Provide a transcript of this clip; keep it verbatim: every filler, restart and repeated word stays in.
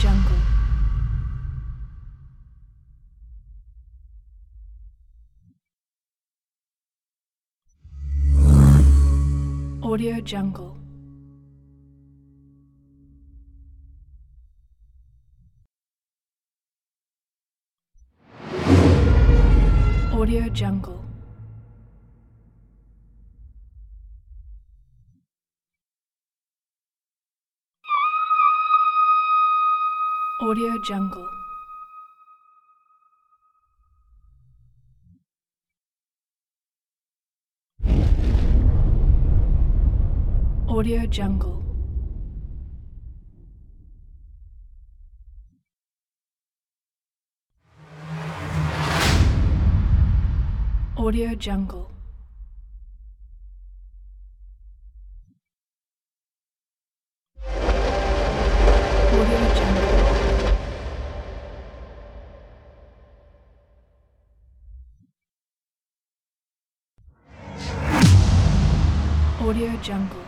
Jungle. Audio Jungle. Audio Jungle. Audio Jungle. Audio Jungle. Audio Jungle. Audio Jungle. Audio Jungle.